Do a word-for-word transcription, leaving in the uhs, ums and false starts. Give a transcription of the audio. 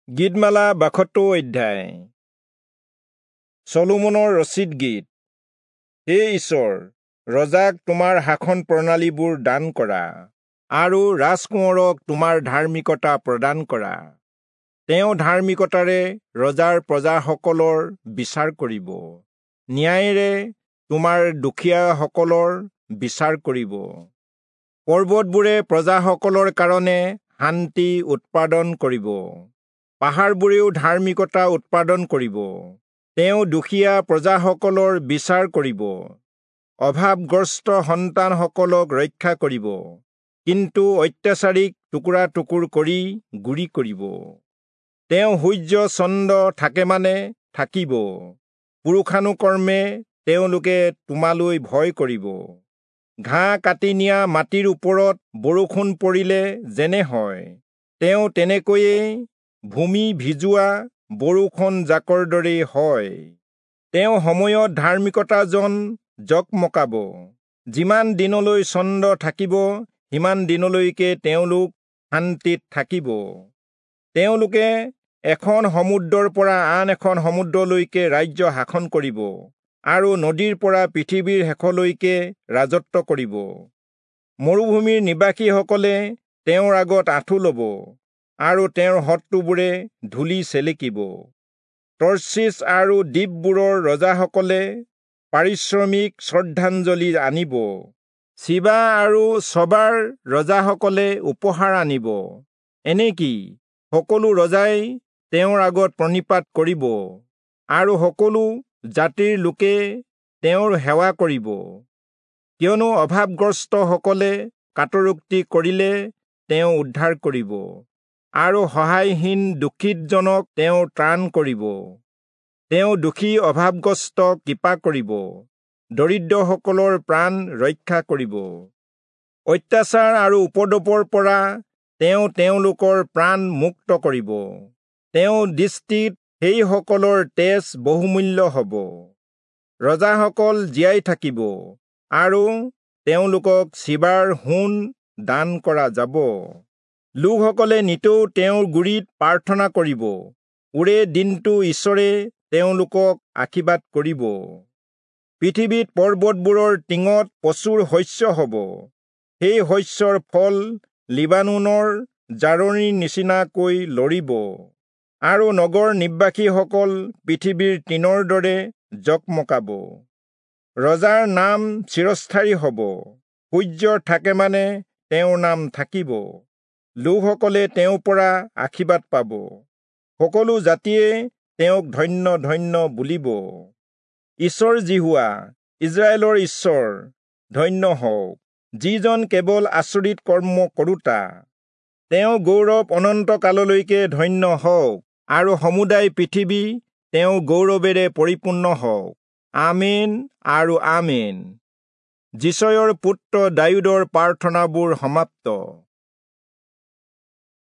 গীতমালা বাসত্তৰ অধ্যায়। চলোমনৰ ৰচিদ গীত। হে ঈশ্বৰ, ৰজাক তোমাৰ শাসন প্ৰণালীবোৰ দান কৰা আৰু ৰাজকোঁৱৰক তোমাৰ ধাৰ্মিকতা প্ৰদান কৰা। তেওঁ ধাৰ্মিকতাৰে ৰজাৰ প্ৰজাসকলৰ বিচাৰ কৰিব, ন্যায়েৰে তোমাৰ দুখীয়াসকলৰ বিচাৰ কৰিব। পৰ্বতবোৰে প্ৰজাসকলৰ কাৰণে শান্তি উৎপাদন কৰিব, পাহাৰবোৰেও ধাৰ্মিকতা উৎপাদন কৰিব। তেওঁ দুখীয়া প্ৰজাসকলৰ বিচাৰ কৰিব, অভাৱগ্ৰস্ত সন্তানসকলক ৰক্ষা কৰিব, কিন্তু অত্যাচাৰীক টুকুৰা টুকুৰ কৰি গুৰি কৰিব। তেওঁ সূৰ্য চন্দ্ৰ থাকে মানে থাকিব, পুৰুষানুকৰ্মে তেওঁলোকে তোমালৈ ভয় কৰিব। ঘাঁহ কাটি নিয়া মাটিৰ ওপৰত বৰষুণ পৰিলে যেনে হয়, তেওঁ তেনেকৈয়ে ভূমি ভিজোৱা বৰষুণ জাকৰ দৰেই হয়। তেওঁ সময়ত ধাৰ্মিকতাজন জকমকাব। যিমান দিনলৈ চন্দ্ৰ থাকিব, সিমান দিনলৈকে তেওঁলোক শান্তিত থাকিব। তেওঁলোকে এখন সমুদ্ৰৰ পৰা আন এখন সমুদ্ৰলৈকে ৰাজ্য শাসন কৰিব আৰু নদীৰ পৰা পৃথিৱীৰ শেষলৈকে ৰাজত্ব কৰিব। মৰুভূমিৰ নিবাসীসকলে তেওঁৰ আগত আঁঠু ল'ব আৰু তেওঁৰ শত্ৰুবোৰে ধূলি চেলেকিব। তৰ্চিছ আৰু দ্বীপবোৰৰ ৰজাসকলে পাৰিশ্ৰমিক শ্ৰদ্ধাঞ্জলি আনিব। চিবা আৰু ছবাৰ ৰজাসকলে উপহাৰ আনিব। এনেকি সকলো ৰজাই তেওঁৰ আগত প্ৰণিপাত কৰিব আৰু সকলো জাতিৰ লোকে তেওঁৰ সেৱা কৰিব। কিয়নো অভাৱগ্ৰস্তসকলে কাটৰোক্তি কৰিলে তেওঁ উদ্ধাৰ কৰিব আৰু সহায়হীন দুখিতজনক তেওঁ ত্ৰাণ কৰিব। তেওঁ দুখী অভাৱগ্ৰস্তক কৃপা কৰিব, দৰিদ্ৰসকলৰ প্ৰাণ ৰক্ষা কৰিব। অত্যাচাৰ আৰু উপদ্ৰৱৰ পৰা তেওঁ তেওঁলোকৰ প্ৰাণ মুক্ত কৰিব। তেওঁ দৃষ্টিত সেইসকলৰ তেজ বহুমূল্য হ'ব। ৰজাসকল জীয়াই থাকিব আৰু তেওঁলোকক চিবাৰ সোণ দান কৰা যাব। লোকসকলে নিতৌ তেওঁৰ গুৰিত প্ৰাৰ্থনা কৰিব। ওৰে দিনটো ঈশ্বৰে তেওঁলোকক আশীৰ্বাদ কৰিব। পৃথিৱীত পৰ্বতবোৰৰ টিঙত প্ৰচুৰ শস্য হ'ব। সেই শস্যৰ ফল লিবানোনৰ জাৰনীৰ নিচিনাকৈ লৰিব আৰু নগৰ নিবাসীসকল পৃথিৱীৰ টিনৰ দৰে জকমকাব। ৰজাৰ নাম চিৰস্থায়ী হ'ব। সূৰ্য থাকে মানে তেওঁৰ নাম থাকিব। লোকসকলে তেওঁৰ পৰা আশীৰ্বাদ পাব। সকলো জাতিয়ে তেওঁক ধন্য ধন্য বুলিব। ঈশ্বৰ জিহুৱা, ইজৰাইলৰ ঈশ্বৰ, ধন্য হওক, যিজন কেৱল আচৰিত কৰ্ম কৰোতা। তেওঁ গৌৰৱ অনন্ত কাললৈকে ধন্য হওক আৰু সমুদায় পৃথিৱী তেওঁ গৌৰৱেৰে পৰিপূৰ্ণ হওক। আমেন আৰু আমেন। যিচয়ৰ পুত্ৰ দাউদৰ প্ৰাৰ্থনাবোৰ সমাপ্ত।